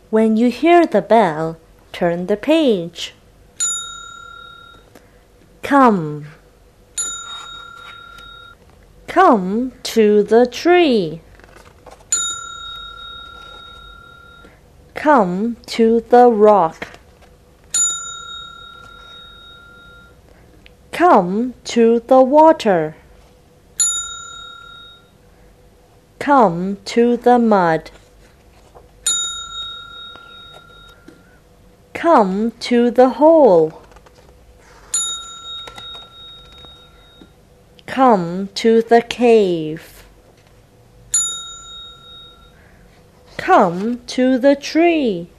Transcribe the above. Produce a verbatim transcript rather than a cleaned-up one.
When you hear the bell, turn the page. Come. Come to the tree. Come to the rock. Come to the water. Come to the mud. Come to the hole. Come to the cave. Come to the tree.